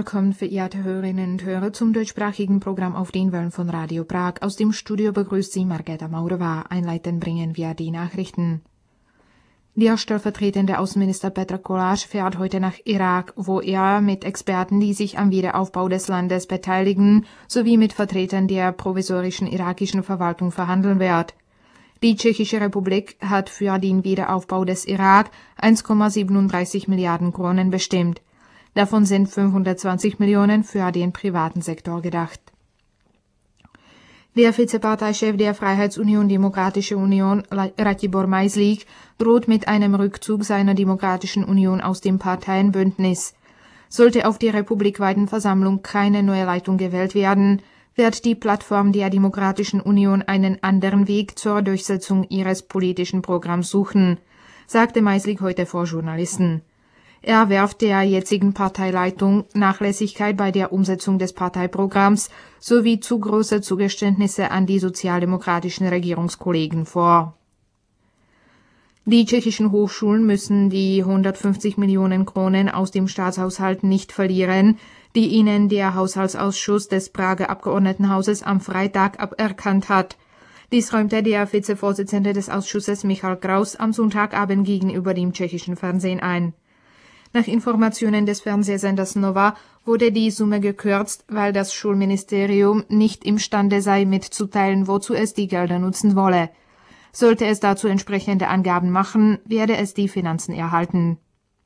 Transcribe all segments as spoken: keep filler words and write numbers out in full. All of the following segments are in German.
willkommen, verehrte Hörerinnen und Hörer, zum deutschsprachigen Programm auf den Wellen von Radio Prag. Aus dem Studio begrüßt Sie Markéta Maurová. Einleitend bringen wir die Nachrichten. Der stellvertretende Außenminister Petr Kolář fährt heute nach Irak, wo er mit Experten, die sich am Wiederaufbau des Landes beteiligen, sowie mit Vertretern der provisorischen irakischen Verwaltung verhandeln wird. Die Tschechische Republik hat für den Wiederaufbau des Irak eins Komma siebenunddreißig Milliarden Kronen bestimmt. Davon sind fünfhundertzwanzig Millionen für den privaten Sektor gedacht. Der Vizeparteichef der Freiheitsunion Demokratische Union, Ratibor Majslik, droht mit einem Rückzug seiner Demokratischen Union aus dem Parteienbündnis. Sollte auf der republikweiten Versammlung keine neue Leitung gewählt werden, wird die Plattform der Demokratischen Union einen anderen Weg zur Durchsetzung ihres politischen Programms suchen, sagte Majslik heute vor Journalisten. Er werft der jetzigen Parteileitung Nachlässigkeit bei der Umsetzung des Parteiprogramms sowie zu große Zugeständnisse an die sozialdemokratischen Regierungskollegen vor. Die tschechischen Hochschulen müssen die hundertfünfzig Millionen Kronen aus dem Staatshaushalt nicht verlieren, die ihnen der Haushaltsausschuss des Prager Abgeordnetenhauses am Freitag aberkannt hat. Dies räumte der Vizevorsitzende des Ausschusses Michal Kraus am Sonntagabend gegenüber dem tschechischen Fernsehen ein. Nach Informationen des Fernsehsenders Nova wurde die Summe gekürzt, weil das Schulministerium nicht imstande sei, mitzuteilen, wozu es die Gelder nutzen wolle. Sollte es dazu entsprechende Angaben machen, werde es die Finanzen erhalten.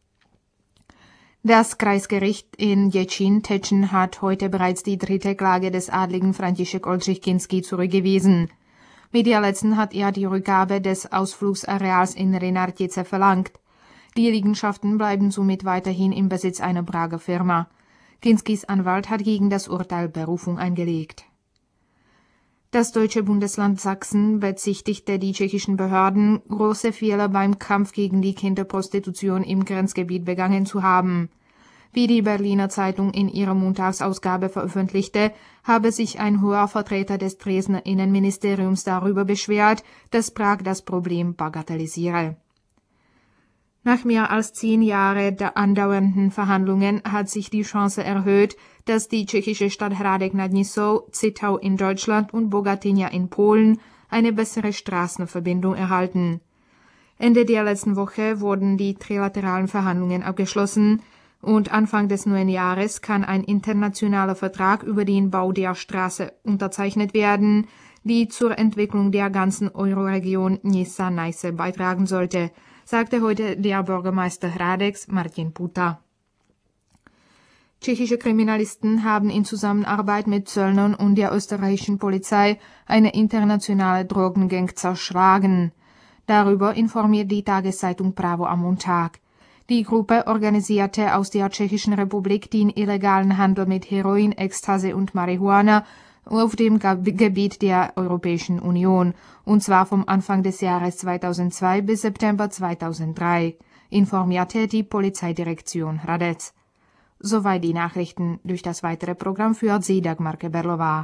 Das Kreisgericht in Děčín-Těčín hat heute bereits die dritte Klage des Adligen František Oldřich Kinský zurückgewiesen. Mit der letzten hat er die Rückgabe des Ausflugsareals in Renartice verlangt. Die Liegenschaften bleiben somit weiterhin im Besitz einer Prager Firma. Kinskys Anwalt hat gegen das Urteil Berufung eingelegt. Das deutsche Bundesland Sachsen bezichtigte die tschechischen Behörden, große Fehler beim Kampf gegen die Kinderprostitution im Grenzgebiet begangen zu haben. Wie die Berliner Zeitung in ihrer Montagsausgabe veröffentlichte, habe sich ein hoher Vertreter des Dresdner Innenministeriums darüber beschwert, dass Prag das Problem bagatellisiere. Nach mehr als zehn Jahren der andauernden Verhandlungen hat sich die Chance erhöht, dass die tschechische Stadt Hradec nad Nisou, Zittau in Deutschland und Bogatynia in Polen eine bessere Straßenverbindung erhalten. Ende der letzten Woche wurden die trilateralen Verhandlungen abgeschlossen und Anfang des neuen Jahres kann ein internationaler Vertrag über den Bau der Straße unterzeichnet werden, die zur Entwicklung der ganzen Euroregion Nisa-Neiße beitragen sollte, sagte heute der Bürgermeister Hradecs Martin Puta. Tschechische Kriminalisten haben in Zusammenarbeit mit Zöllnern und der österreichischen Polizei eine internationale Drogengang zerschlagen. Darüber informiert die Tageszeitung Právo am Montag. Die Gruppe organisierte aus der Tschechischen Republik den illegalen Handel mit Heroin, Ecstasy und Marihuana auf dem Gebiet der Europäischen Union, und zwar vom Anfang des Jahres zweitausendzwei bis September zweitausenddrei, informierte die Polizeidirektion Hradec. Soweit die Nachrichten. Durch das weitere Programm führt sie Dagmar Keberlová.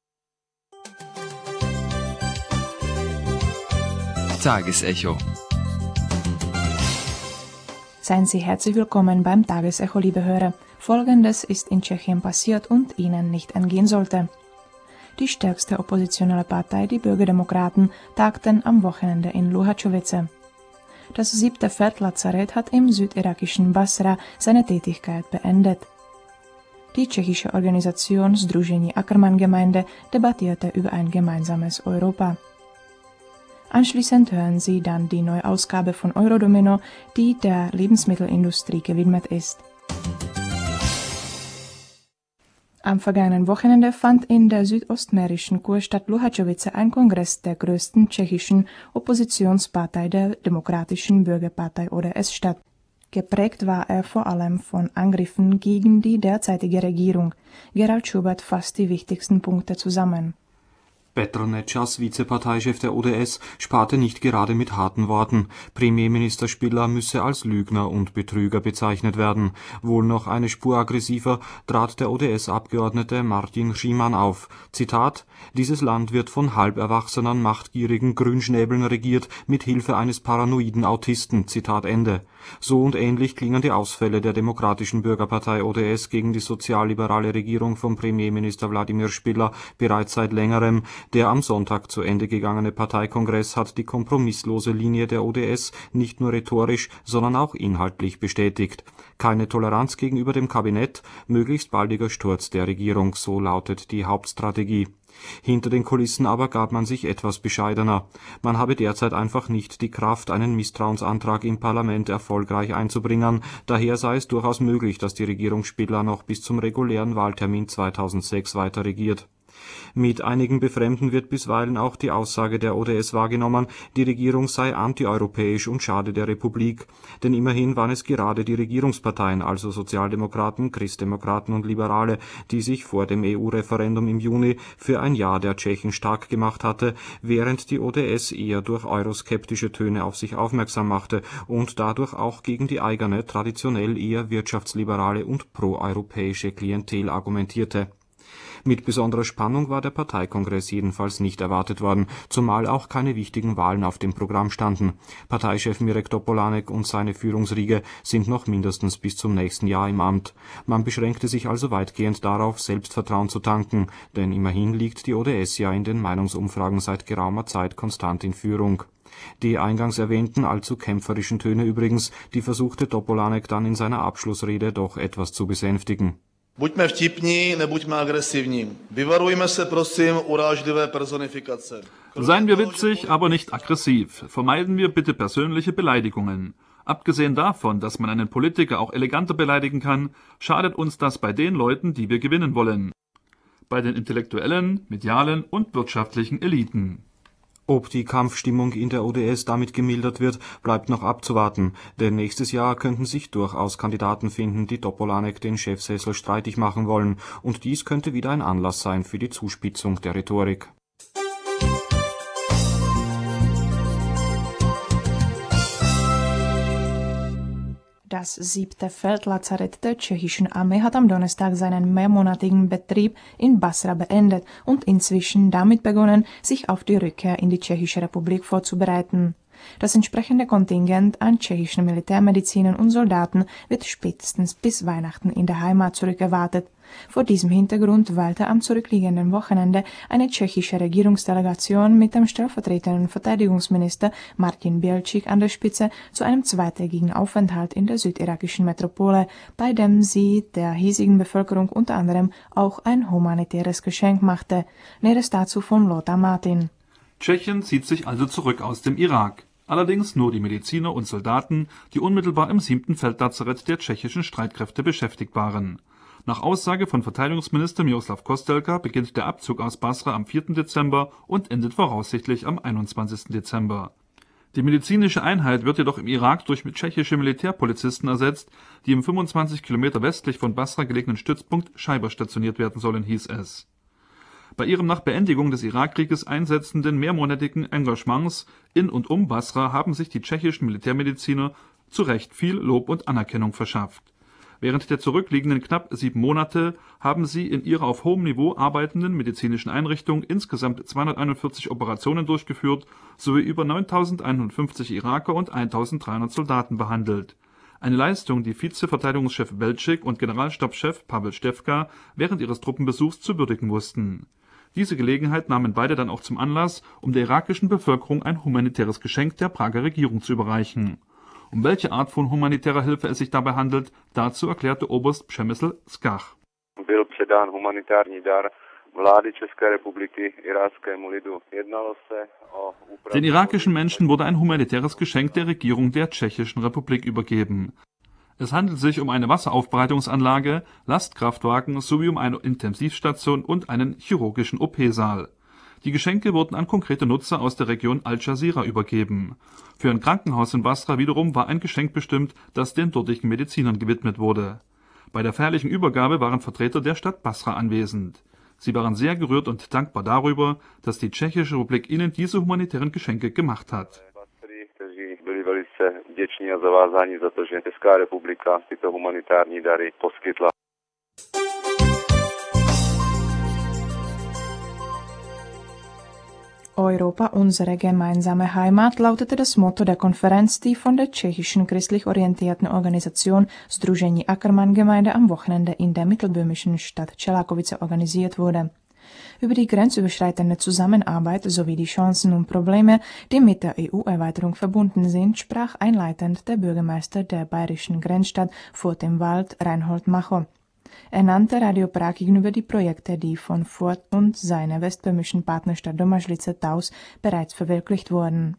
Tagesecho. Seien Sie herzlich willkommen beim Tagesecho, liebe Hörer. Folgendes ist in Tschechien passiert und Ihnen nicht entgehen sollte. Die stärkste oppositionelle Partei, die Bürgerdemokraten, tagten am Wochenende in Luhačovice. Das siebte Feldlazarett hat im südirakischen Basra seine Tätigkeit beendet. Die tschechische Organisation Sdružení Ackermann-Gemeinde debattierte über ein gemeinsames Europa. Anschließend hören Sie dann die neue Ausgabe von Eurodomino, die der Lebensmittelindustrie gewidmet ist. Am vergangenen Wochenende fand in der südostmährischen Kurstadt Luhačovice ein Kongress der größten tschechischen Oppositionspartei, der Demokratischen Bürgerpartei O D S, statt. Geprägt war er vor allem von Angriffen gegen die derzeitige Regierung. Gerald Schubert fasst die wichtigsten Punkte zusammen. Petr Nečas, Vizeparteichef der O D S, sparte nicht gerade mit harten Worten. Premierminister Spiller müsse als Lügner und Betrüger bezeichnet werden. Wohl noch eine Spur aggressiver trat der O D S-Abgeordnete Martin Schiemann auf. Zitat: Dieses Land wird von halberwachsenen, machtgierigen Grünschnäbeln regiert, mit Hilfe eines paranoiden Autisten. Zitat Ende. So und ähnlich klingen die Ausfälle der Demokratischen Bürgerpartei O D S gegen die sozialliberale Regierung von Premierminister Wladimir Špidla bereits seit längerem. Der am Sonntag zu Ende gegangene Parteikongress hat die kompromisslose Linie der O D S nicht nur rhetorisch, sondern auch inhaltlich bestätigt. Keine Toleranz gegenüber dem Kabinett, möglichst baldiger Sturz der Regierung, so lautet die Hauptstrategie. Hinter den Kulissen aber gab man sich etwas bescheidener. Man habe derzeit einfach nicht die Kraft, einen Misstrauensantrag im Parlament erfolgreich einzubringen. Daher sei es durchaus möglich, dass die Regierung Špidla noch bis zum regulären Wahltermin zweitausendsechs weiter regiert. Mit einigen Befremden wird bisweilen auch die Aussage der O D S wahrgenommen, die Regierung sei antieuropäisch und schade der Republik. Denn immerhin waren es gerade die Regierungsparteien, also Sozialdemokraten, Christdemokraten und Liberale, die sich vor dem E U-Referendum im Juni für ein Ja der Tschechen stark gemacht hatte, während die O D S eher durch euroskeptische Töne auf sich aufmerksam machte und dadurch auch gegen die eigene, traditionell eher wirtschaftsliberale und proeuropäische Klientel argumentierte. Mit besonderer Spannung war der Parteikongress jedenfalls nicht erwartet worden, zumal auch keine wichtigen Wahlen auf dem Programm standen. Parteichef Mirek Topolánek und seine Führungsriege sind noch mindestens bis zum nächsten Jahr im Amt. Man beschränkte sich also weitgehend darauf, Selbstvertrauen zu tanken, denn immerhin liegt die O D S ja in den Meinungsumfragen seit geraumer Zeit konstant in Führung. Die eingangs erwähnten allzu kämpferischen Töne übrigens, die versuchte Topolánek dann in seiner Abschlussrede doch etwas zu besänftigen. Buďme vtipní, nebuďme agresivní. Vyvarujme se prosím urážlivé personifikace. Seien wir witzig, aber nicht aggressiv. Vermeiden wir bitte persönliche Beleidigungen. Abgesehen davon, dass man einen Politiker auch eleganter beleidigen kann, schadet uns das bei den Leuten, die wir gewinnen wollen. Bei den intellektuellen, medialen und wirtschaftlichen Eliten. Ob die Kampfstimmung in der O D S damit gemildert wird, bleibt noch abzuwarten, denn nächstes Jahr könnten sich durchaus Kandidaten finden, die Topolánek den Chefsessel streitig machen wollen, und dies könnte wieder ein Anlass sein für die Zuspitzung der Rhetorik. Das siebte Feldlazarett der tschechischen Armee hat am Donnerstag seinen mehrmonatigen Betrieb in Basra beendet und inzwischen damit begonnen, sich auf die Rückkehr in die Tschechische Republik vorzubereiten. Das entsprechende Kontingent an tschechischen Militärmedizinern und Soldaten wird spätestens bis Weihnachten in der Heimat zurückerwartet. Vor diesem Hintergrund weilte am zurückliegenden Wochenende eine tschechische Regierungsdelegation mit dem stellvertretenden Verteidigungsminister Martin Bělčík an der Spitze zu einem zweitägigen Aufenthalt in der südirakischen Metropole, bei dem sie der hiesigen Bevölkerung unter anderem auch ein humanitäres Geschenk machte. Näheres dazu von Lothar Martin. Tschechien zieht sich also zurück aus dem Irak. Allerdings nur die Mediziner und Soldaten, die unmittelbar im siebten Feldlazarett der tschechischen Streitkräfte beschäftigt waren. Nach Aussage von Verteidigungsminister Miroslav Kostelka beginnt der Abzug aus Basra am vierten Dezember und endet voraussichtlich am einundzwanzigsten Dezember. Die medizinische Einheit wird jedoch im Irak durch tschechische Militärpolizisten ersetzt, die im fünfundzwanzig Kilometer westlich von Basra gelegenen Stützpunkt Schaiber stationiert werden sollen, hieß es. Bei ihrem nach Beendigung des Irakkrieges einsetzenden mehrmonatigen Engagements in und um Basra haben sich die tschechischen Militärmediziner zu Recht viel Lob und Anerkennung verschafft. Während der zurückliegenden knapp sieben Monate haben sie in ihrer auf hohem Niveau arbeitenden medizinischen Einrichtung insgesamt zweihunderteinundvierzig Operationen durchgeführt sowie über neuntausendeinhundertfünfzig Iraker und eintausenddreihundert Soldaten behandelt. Eine Leistung, die Vizeverteidigungschef Bělčík und Generalstabschef Pavel Štefka während ihres Truppenbesuchs zu würdigen wussten. Diese Gelegenheit nahmen beide dann auch zum Anlass, um der irakischen Bevölkerung ein humanitäres Geschenk der Prager Regierung zu überreichen. Um welche Art von humanitärer Hilfe es sich dabei handelt, dazu erklärte Oberst Přemysl Skach. Byl předán humanitární dar vlády České republiky iráckému lidu. Jednalo se o Den irakischen Menschen wurde ein humanitäres Geschenk der Regierung der Tschechischen Republik übergeben. Es handelt sich um eine Wasseraufbereitungsanlage, Lastkraftwagen sowie um eine Intensivstation und einen chirurgischen O P-Saal. Die Geschenke wurden an konkrete Nutzer aus der Region Al-Jazira übergeben. Für ein Krankenhaus in Basra wiederum war ein Geschenk bestimmt, das den dortigen Medizinern gewidmet wurde. Bei der feierlichen Übergabe waren Vertreter der Stadt Basra anwesend. Sie waren sehr gerührt und dankbar darüber, dass die Tschechische Republik ihnen diese humanitären Geschenke gemacht hat. byli velice vděční a zavázáni za to, že Česká republika tyto humanitární dary poskytla. Europa, unsere gemeinsame Heimat, lautete das Motto der Konferenz, die von der tschechischen christlich orientierten Organisation Sdružení Ackermann-Gemeinde am Wochenende in der mittelböhmischen Stadt Čelákovice organisiert wurde. Über die grenzüberschreitende Zusammenarbeit sowie die Chancen und Probleme, die mit der E U-Erweiterung verbunden sind, sprach einleitend der Bürgermeister der bayerischen Grenzstadt Furt im Wald, Reinhold Macho. Er nannte Radio Prag gegenüber die Projekte, die von Furt und seiner westböhmischen Partnerstadt Domažlice-Taus bereits verwirklicht wurden.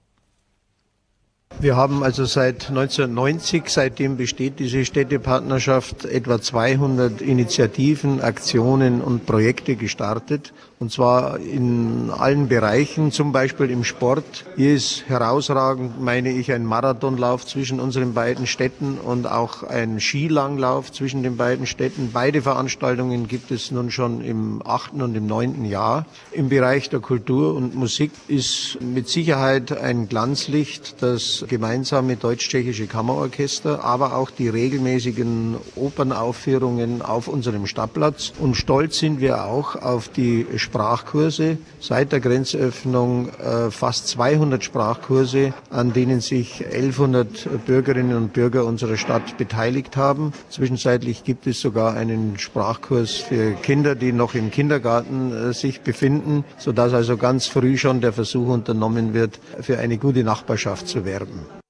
Wir haben also seit neunzehnhundertneunzig, seitdem besteht diese Städtepartnerschaft, etwa zweihundert Initiativen, Aktionen und Projekte gestartet. Und zwar in allen Bereichen, zum Beispiel im Sport. Hier ist herausragend, meine ich, ein Marathonlauf zwischen unseren beiden Städten und auch ein Skilanglauf zwischen den beiden Städten. Beide Veranstaltungen gibt es nun schon im achten und im neunten Jahr. Im Bereich der Kultur und Musik ist mit Sicherheit ein Glanzlicht das gemeinsame deutsch-tschechische Kammerorchester, aber auch die regelmäßigen Opernaufführungen auf unserem Stadtplatz. Und stolz sind wir auch auf die Sprachkurse. Seit der Grenzöffnung äh, fast zweihundert Sprachkurse, an denen sich elfhundert Bürgerinnen und Bürger unserer Stadt beteiligt haben. Zwischenzeitlich gibt es sogar einen Sprachkurs für Kinder, die noch im Kindergarten äh, sich befinden, sodass also ganz früh schon der Versuch unternommen wird, für eine gute Nachbarschaft zu werben.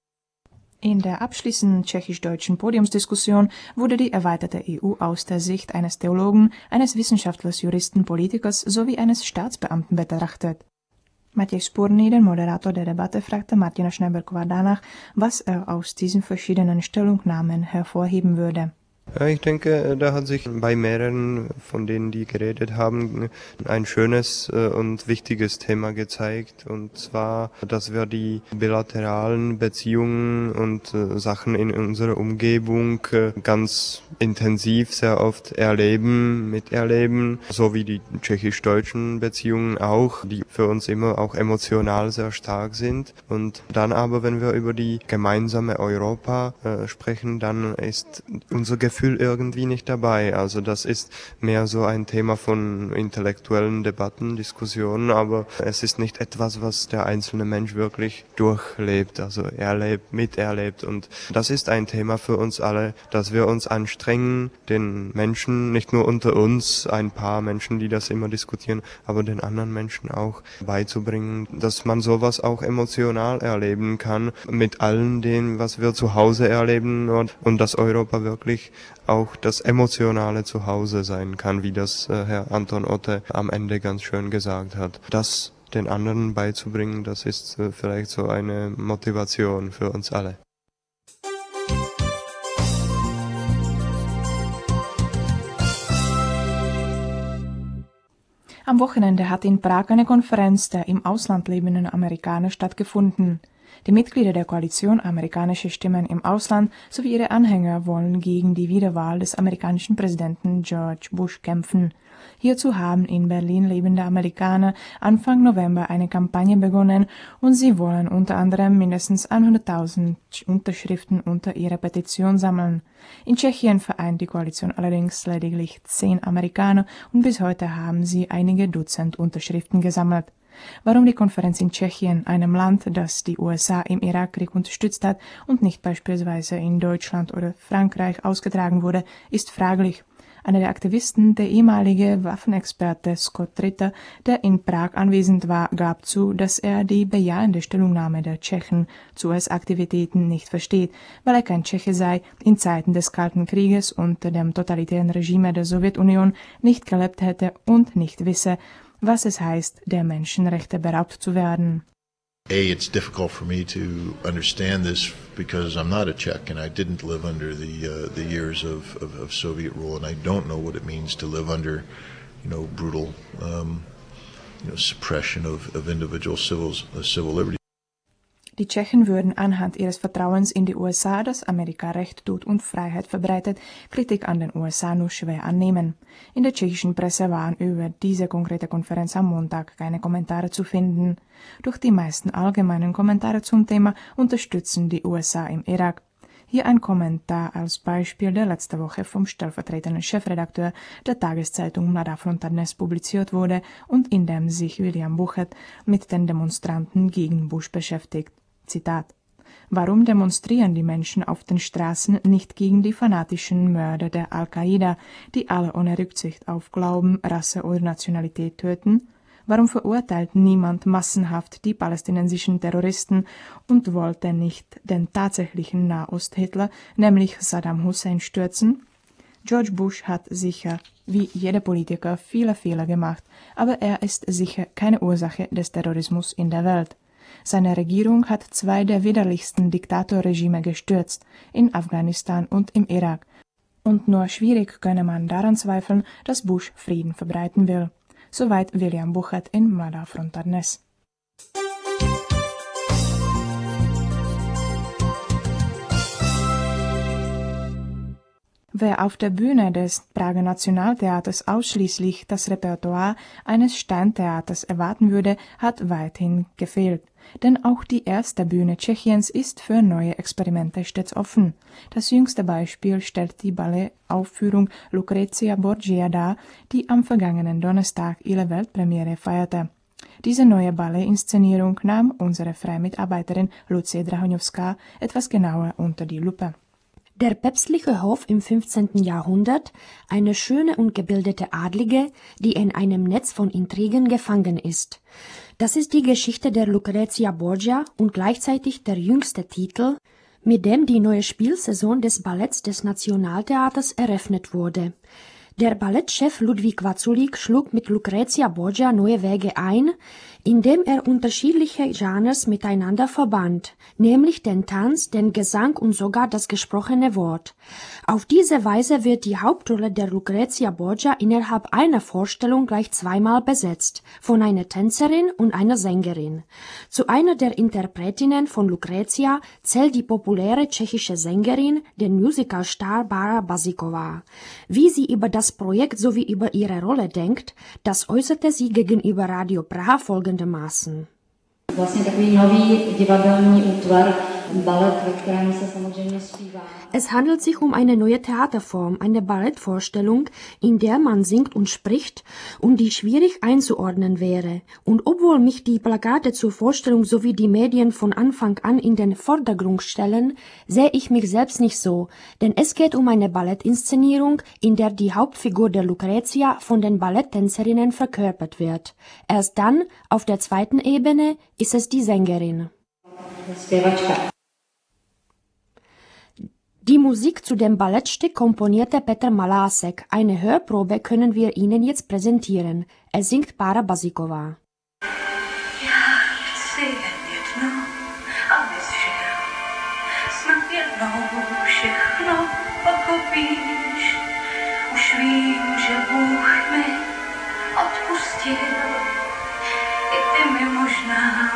In der abschließenden tschechisch-deutschen Podiumsdiskussion wurde die erweiterte E U aus der Sicht eines Theologen, eines Wissenschaftlers, Juristen, Politikers sowie eines Staatsbeamten betrachtet. Matěj Spurný, der Moderator der Debatte, fragte Martina Schneiberková danach, was er aus diesen verschiedenen Stellungnahmen hervorheben würde. Ja, ich denke, da hat sich bei mehreren von denen, die geredet haben, ein schönes und wichtiges Thema gezeigt. Und zwar, dass wir die bilateralen Beziehungen und Sachen in unserer Umgebung ganz intensiv sehr oft erleben, miterleben, so wie die tschechisch-deutschen Beziehungen auch, die für uns immer auch emotional sehr stark sind. Und dann aber, wenn wir über die gemeinsame Europa äh, sprechen, dann ist unser Gefühl irgendwie nicht dabei. Also das ist mehr so ein Thema von intellektuellen Debatten, Diskussionen, aber es ist nicht etwas, was der einzelne Mensch wirklich durchlebt, also erlebt, miterlebt. Und das ist ein Thema für uns alle, dass wir uns anstrengen, den Menschen, nicht nur unter uns, ein paar Menschen, die das immer diskutieren, aber den anderen Menschen auch beizubringen, dass man sowas auch emotional erleben kann, mit allen dem, was wir zu Hause erleben, und, und dass Europa wirklich auch das emotionale Zuhause sein kann, wie das äh, Herr Anton Otte am Ende ganz schön gesagt hat. Das den anderen beizubringen, das ist äh, vielleicht so eine Motivation für uns alle. Am Wochenende hat in Prag eine Konferenz der im Ausland lebenden Amerikaner stattgefunden. Die Mitglieder der Koalition Amerikanische Stimmen im Ausland sowie ihre Anhänger wollen gegen die Wiederwahl des amerikanischen Präsidenten George Bush kämpfen. Hierzu haben in Berlin lebende Amerikaner Anfang November eine Kampagne begonnen und sie wollen unter anderem mindestens hunderttausend Unterschriften unter ihrer Petition sammeln. In Tschechien vereint die Koalition allerdings lediglich zehn Amerikaner und bis heute haben sie einige Dutzend Unterschriften gesammelt. Warum die Konferenz in Tschechien, einem Land, das die U S A im Irakkrieg unterstützt hat, und nicht beispielsweise in Deutschland oder Frankreich ausgetragen wurde, ist fraglich. Einer der Aktivisten, der ehemalige Waffenexperte Scott Ritter, der in Prag anwesend war, gab zu, dass er die bejahende Stellungnahme der Tschechen zu U S-Aktivitäten nicht versteht, weil er kein Tscheche sei, in Zeiten des Kalten Krieges unter dem totalitären Regime der Sowjetunion nicht gelebt hätte und nicht wisse, was es heißt, der Menschenrechte beraubt zu werden. A, it's difficult for me to understand this because I'm not a Czech and I didn't live under the uh, the years of, of, of Soviet rule, and I don't know what it means to live under, you know, brutal, um, you know, suppression of, of individual civil, uh, civil liberty. Die Tschechen würden anhand ihres Vertrauens in die U S A, das Amerika Recht tut und Freiheit verbreitet, Kritik an den U S A nur schwer annehmen. In der tschechischen Presse waren über diese konkrete Konferenz am Montag keine Kommentare zu finden. Durch die meisten allgemeinen Kommentare zum Thema unterstützen die U S A im Irak. Hier ein Kommentar als Beispiel, der letzte Woche vom stellvertretenden Chefredakteur der Tageszeitung Mladá Fronta Dnes publiziert wurde und in dem sich William Buchet mit den Demonstranten gegen Bush beschäftigt. Zitat: Warum demonstrieren die Menschen auf den Straßen nicht gegen die fanatischen Mörder der Al-Qaida, die alle ohne Rücksicht auf Glauben, Rasse oder Nationalität töten? Warum verurteilt niemand massenhaft die palästinensischen Terroristen und wollte nicht den tatsächlichen Nahost-Hitler, nämlich Saddam Hussein, stürzen? George Bush hat sicher, wie jeder Politiker, viele Fehler gemacht, aber er ist sicher keine Ursache des Terrorismus in der Welt. Seine Regierung hat zwei der widerlichsten Diktatorregime gestürzt, in Afghanistan und im Irak. Und nur schwierig könne man daran zweifeln, dass Bush Frieden verbreiten will. Soweit William Buchet in Mladá Fronta Dnes. Wer auf der Bühne des Prager Nationaltheaters ausschließlich das Repertoire eines Steintheaters erwarten würde, hat weithin gefehlt. Denn auch die erste Bühne Tschechiens ist für neue Experimente stets offen. Das jüngste Beispiel stellt die Ballettaufführung Lucrezia Borgia dar, die am vergangenen Donnerstag ihre Weltpremiere feierte. Diese neue Ballettinszenierung nahm unsere freie Mitarbeiterin Lucie Drahoňovská etwas genauer unter die Lupe. Der päpstliche Hof im fünfzehnten Jahrhundert, eine schöne und gebildete Adlige, die in einem Netz von Intrigen gefangen ist. Das ist die Geschichte der Lucrezia Borgia und gleichzeitig der jüngste Titel, mit dem die neue Spielsaison des Balletts des Nationaltheaters eröffnet wurde. Der Ballettchef Ludvík Vaculík schlug mit Lucrezia Borgia neue Wege ein, indem er unterschiedliche Genres miteinander verband, nämlich den Tanz, den Gesang und sogar das gesprochene Wort. Auf diese Weise wird die Hauptrolle der Lucrezia Borgia innerhalb einer Vorstellung gleich zweimal besetzt, von einer Tänzerin und einer Sängerin. Zu einer der Interpretinnen von Lucrezia zählt die populäre tschechische Sängerin, den Musicalstar Bára Baziková. Wie sie über das Projekt sowie über ihre Rolle denkt, das äußerte sie gegenüber Radio Praha folgendermaßen. Vlastně takový nový divadelní útvar, balet, ve kterém se samozřejmě zpívá. Es handelt sich um eine neue Theaterform, eine Ballettvorstellung, in der man singt und spricht und die schwierig einzuordnen wäre. Und obwohl mich die Plakate zur Vorstellung sowie die Medien von Anfang an in den Vordergrund stellen, sehe ich mich selbst nicht so, denn es geht um eine Ballettinszenierung, in der die Hauptfigur der Lucrezia von den Balletttänzerinnen verkörpert wird. Erst dann, auf der zweiten Ebene, ist es die Sängerin. Die Musik zu dem Ballettstück komponierte Petr Malásek. Eine Hörprobe können wir Ihnen jetzt präsentieren. Es singt Bára Baziková. Já chci jen jedno, abys žil, snad jednou všechno pochopíš. Už vím, že Bůh mi odpustil, i ty mi možná.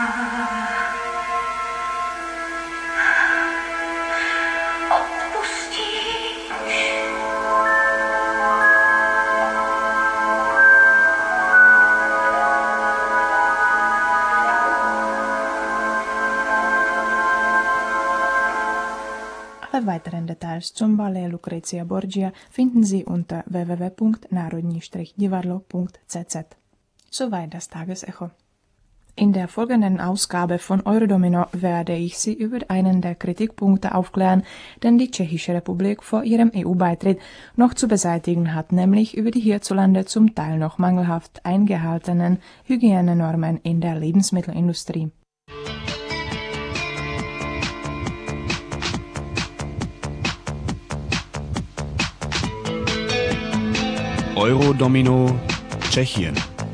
Alle weiteren Details zum Ballet Lucrezia Borgia finden Sie unter w w w punkt národní divadlo punkt c z. Soweit das Tagesecho. In der folgenden Ausgabe von Eurodomino werde ich Sie über einen der Kritikpunkte aufklären, den die Tschechische Republik vor ihrem E U-Beitritt noch zu beseitigen hat, nämlich über die hierzulande zum Teil noch mangelhaft eingehaltenen Hygienenormen in der Lebensmittelindustrie. Eurodomino Tschechien.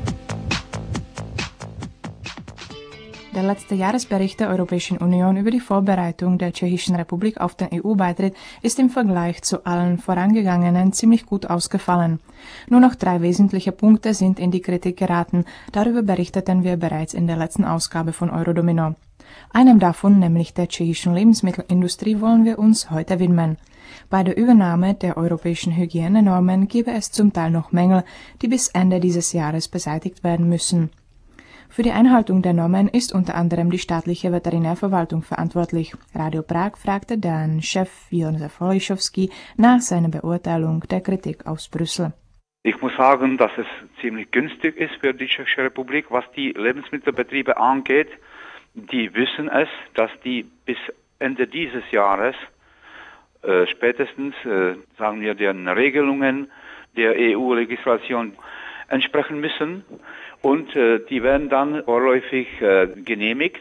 Der letzte Jahresbericht der Europäischen Union über die Vorbereitung der Tschechischen Republik auf den E U-Beitritt ist im Vergleich zu allen vorangegangenen ziemlich gut ausgefallen. Nur noch drei wesentliche Punkte sind in die Kritik geraten. Darüber berichteten wir bereits in der letzten Ausgabe von Eurodomino. Einem davon, nämlich der tschechischen Lebensmittelindustrie, wollen wir uns heute widmen. Bei der Übernahme der europäischen Hygienenormen gäbe es zum Teil noch Mängel, die bis Ende dieses Jahres beseitigt werden müssen. Für die Einhaltung der Normen ist unter anderem die staatliche Veterinärverwaltung verantwortlich. Radio Prag fragte dann Chef Josef Holischowski nach seiner Beurteilung der Kritik aus Brüssel. Ich muss sagen, dass es ziemlich günstig ist für die Tschechische Republik, was die Lebensmittelbetriebe angeht. Die wissen es, dass die bis Ende dieses Jahres äh, spätestens, äh, sagen wir, den Regelungen der E U-Legislation entsprechen müssen. Und äh, die werden dann vorläufig äh, genehmigt.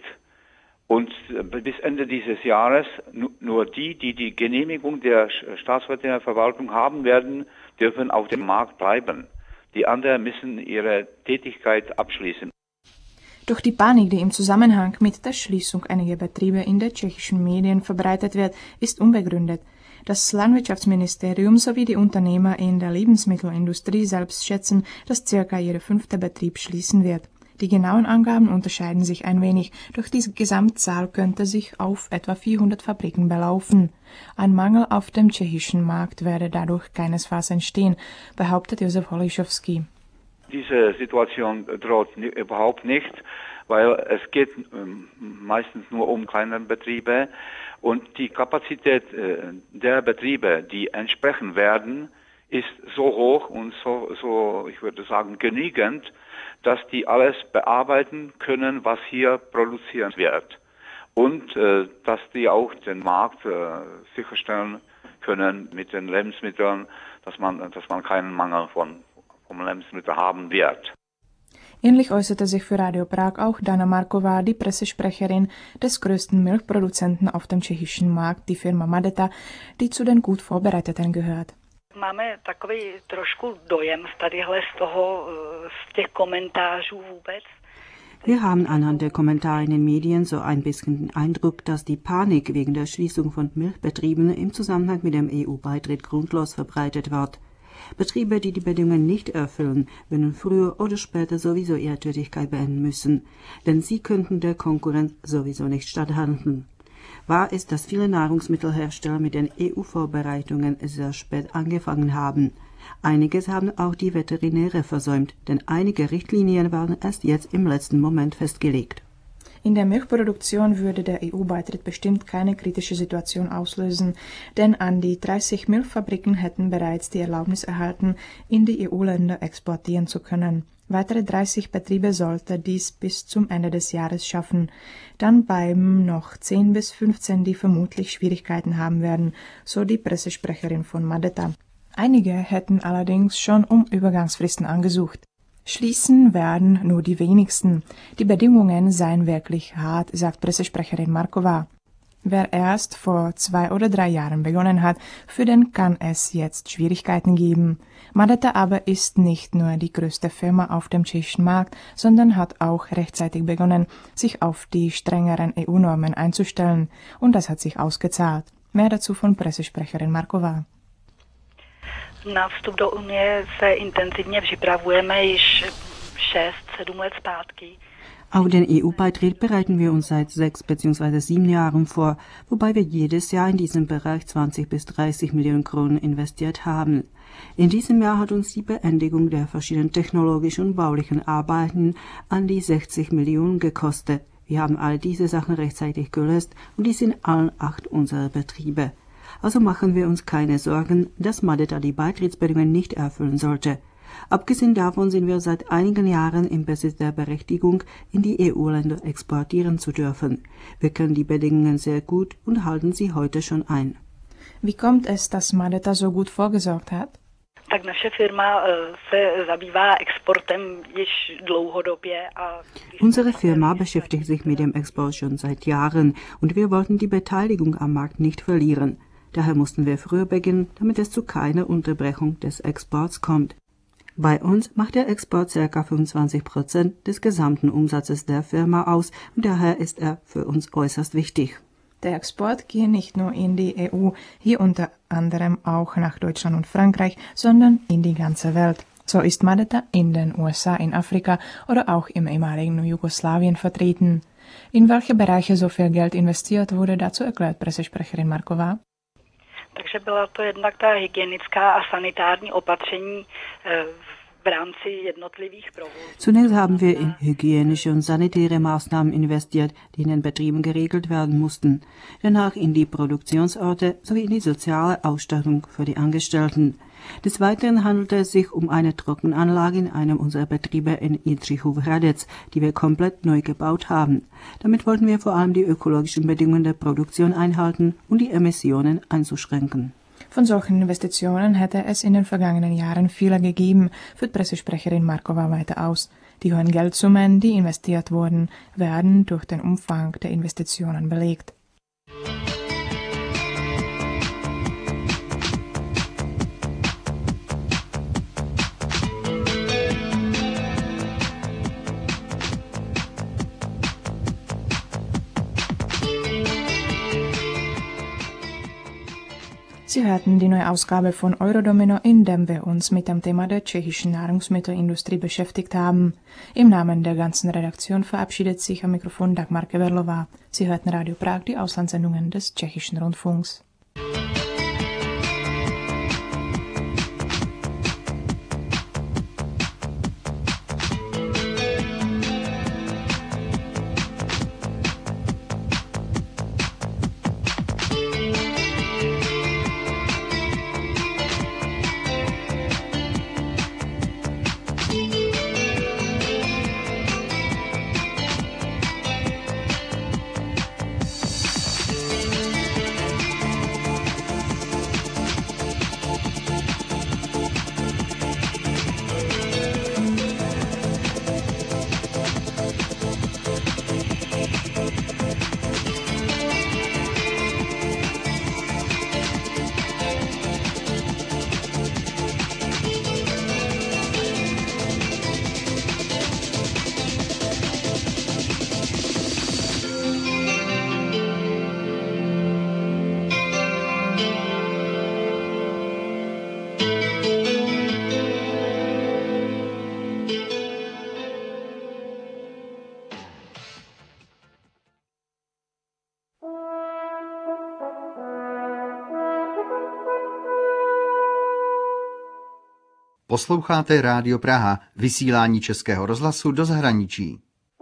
Und äh, bis Ende dieses Jahres nu- nur die, die die Genehmigung der Staatsveterinärverwaltung haben werden, dürfen auf dem Markt bleiben. Die anderen müssen ihre Tätigkeit abschließen. Doch die Panik, die im Zusammenhang mit der Schließung einiger Betriebe in den tschechischen Medien verbreitet wird, ist unbegründet. Das Landwirtschaftsministerium sowie die Unternehmer in der Lebensmittelindustrie selbst schätzen, dass circa jeder fünfte Betrieb schließen wird. Die genauen Angaben unterscheiden sich ein wenig, doch die Gesamtzahl könnte sich auf etwa vierhundert Fabriken belaufen. Ein Mangel auf dem tschechischen Markt werde dadurch keinesfalls entstehen, behauptet Josef Holischowski. Diese Situation droht ni- überhaupt nicht, weil es geht ähm, meistens nur um kleine Betriebe und die Kapazität äh, der Betriebe, die entsprechen werden, ist so hoch und so, so, ich würde sagen, genügend, dass die alles bearbeiten können, was hier produziert wird. Und äh, dass die auch den Markt äh, sicherstellen können mit den Lebensmitteln, dass man, dass man keinen Mangel von, von Lebensmitteln haben wird. Ähnlich äußerte sich für Radio Prag auch Dana Marková, die Pressesprecherin des größten Milchproduzenten auf dem tschechischen Markt, die Firma Madeta, die zu den gut Vorbereiteten gehört. Máme takový trošku dojem z tadyhle z toho, z těch komentářů vůbec. Wir haben anhand der Kommentare in den Medien so ein bisschen den Eindruck, dass die Panik wegen der Schließung von Milchbetrieben im Zusammenhang mit dem E U-Beitritt grundlos verbreitet wird. Betriebe, die die Bedingungen nicht erfüllen, werden früher oder später sowieso ihre Tätigkeit beenden müssen, denn sie könnten der Konkurrenz sowieso nicht statthalten. Wahr ist, dass viele Nahrungsmittelhersteller mit den E U-Vorbereitungen sehr spät angefangen haben. Einiges haben auch die Veterinäre versäumt, denn einige Richtlinien waren erst jetzt im letzten Moment festgelegt. In der Milchproduktion würde der E U-Beitritt bestimmt keine kritische Situation auslösen, denn an die dreißig Milchfabriken hätten bereits die Erlaubnis erhalten, in die E U-Länder exportieren zu können. Weitere dreißig Betriebe sollte dies bis zum Ende des Jahres schaffen. Dann bleiben noch zehn bis fünfzehn, die vermutlich Schwierigkeiten haben werden, so die Pressesprecherin von Madeta. Einige hätten allerdings schon um Übergangsfristen angesucht. Schließen werden nur die wenigsten. Die Bedingungen seien wirklich hart, sagt Pressesprecherin Marková. Wer erst vor zwei oder drei Jahren begonnen hat, für den kann es jetzt Schwierigkeiten geben. Madeta aber ist nicht nur die größte Firma auf dem tschechischen Markt, sondern hat auch rechtzeitig begonnen, sich auf die strengeren E U-Normen einzustellen. Und das hat sich ausgezahlt. Mehr dazu von Pressesprecherin Marková. Na vstup do Unie se intenzivně připravujeme již šest, sedm let zpátky. Auf den E U-Beitritt bereiten wir uns seit sechs bzw. sieben Jahren vor, wobei wir jedes Jahr in diesem Bereich zwanzig bis dreißig Millionen Kronen investiert haben. In diesem Jahr hat uns die Beendigung der verschiedenen technologischen und baulichen Arbeiten an die sechzig Millionen gekostet. Wir haben all diese Sachen rechtzeitig gelöst und dies in allen acht unserer Betriebe. Also machen wir uns keine Sorgen, dass Madeta die Beitrittsbedingungen nicht erfüllen sollte. Abgesehen davon sind wir seit einigen Jahren im Besitz der Berechtigung, in die E U-Länder exportieren zu dürfen. Wir kennen die Bedingungen sehr gut und halten sie heute schon ein. Wie kommt es, dass Madeta so gut vorgesorgt hat? Tak naše firma se zabývá exportem již dlouhodobě a Unsere Firma beschäftigt sich mit dem Export schon seit Jahren und wir wollten die Beteiligung am Markt nicht verlieren. Daher mussten wir früher beginnen, damit es zu keiner Unterbrechung des Exports kommt. Bei uns macht der Export ca. fünfundzwanzig Prozent des gesamten Umsatzes der Firma aus und daher ist er für uns äußerst wichtig. Der Export gehe nicht nur in die E U, hier unter anderem auch nach Deutschland und Frankreich, sondern in die ganze Welt. So ist Madeta in den U S A, in Afrika oder auch im ehemaligen Jugoslawien vertreten. In welche Bereiche so viel Geld investiert wurde, dazu erklärt Pressesprecherin Marková. Takže byla to jednak ta hygienická a sanitární opatření v rámci jednotlivých provozů. Zunächst haben wir in hygienische und sanitäre Maßnahmen investiert, die in den Betrieben geregelt werden mussten. Danach in die Produktionsorte sowie in die soziale Ausstattung für die Angestellten. Des Weiteren handelte es sich um eine Trockenanlage in einem unserer Betriebe in Jindřichův-Hradec, die wir komplett neu gebaut haben. Damit wollten wir vor allem die ökologischen Bedingungen der Produktion einhalten und die Emissionen einzuschränken. Von solchen Investitionen hätte es in den vergangenen Jahren viele gegeben, führt Pressesprecherin Markova weiter aus. Die hohen Geldsummen, die investiert wurden, werden durch den Umfang der Investitionen belegt. Sie hörten die neue Ausgabe von Eurodomino, in dem wir uns mit dem Thema der tschechischen Nahrungsmittelindustrie beschäftigt haben. Im Namen der ganzen Redaktion verabschiedet sich am Mikrofon Dagmar Keverlová. Sie hörten Radio Prag, die Auslandssendungen des tschechischen Rundfunks. Posloucháte Rádio Praha, vysílání Českého rozhlasu do zahraničí.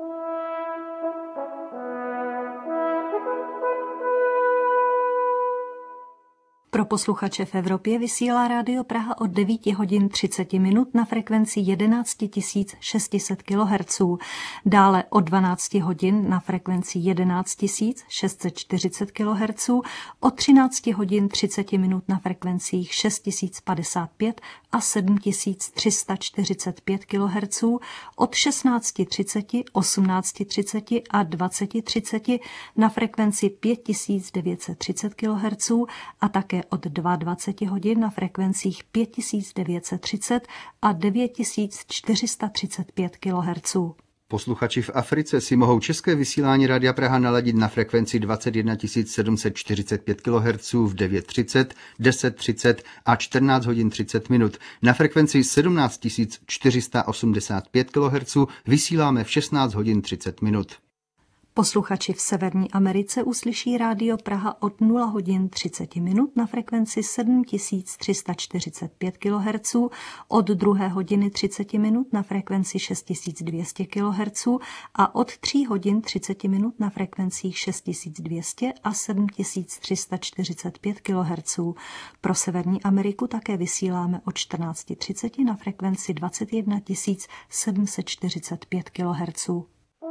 Pro posluchače v Evropě vysílá Rádio Praha od devět hodin třicet minut na frekvenci jedenáct tisíc šest set kilohertzů, dále od dvanáct hodin na frekvenci jedenáct tisíc šest set čtyřicet kilohertzů, od třináct hodin třicet minut na frekvencích šest tisíc padesát pět a sedm tisíc tři sta čtyřicet pět kilohertzů, od šestnáct třicet, osmnáct třicet a dvacet třicet na frekvenci pět tisíc devět set třicet kilohertzů a také od dvacet dva hodin na frekvencích pět tisíc devět set třicet a devět tisíc čtyři sta třicet pět kilohertzů. Posluchači v Africe si mohou české vysílání Rádia Praha naladit na frekvenci dvacet jedna tisíc sedm set čtyřicet pět kilohertzů v devět třicet, deset třicet a čtrnáct hodin třicet minut. Na frekvenci sedmnáct tisíc čtyři sta osmdesát pět kilohertzů vysíláme v šestnáct hodin třicet minut. Posluchači v Severní Americe uslyší Rádio Praha od nula hodin třicet minut na frekvenci sedm tisíc tři sta čtyřicet pět kilohertzů, od druhé hodiny třicet minut na frekvenci šest tisíc dvě stě kilohertzů a od tří hodin třicet minut na frekvencích šest tisíc dvě stě a sedm tisíc tři sta čtyřicet pět kilohertzů. Pro Severní Ameriku také vysíláme od čtrnáct třicet na frekvenci dvacet jedna tisíc sedm set čtyřicet pět kilohertzů.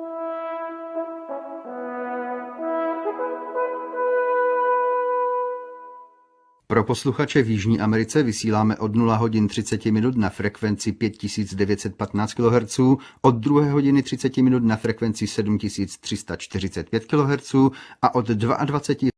Pro posluchače v Jižní Americe vysíláme od nula hodin třicet minut na frekvenci pět tisíc devět set patnáct kilohertzů, od druhé hodiny třicet minut na frekvenci sedm tisíc tři sta čtyřicet pět kilohertzů a od dvacet dva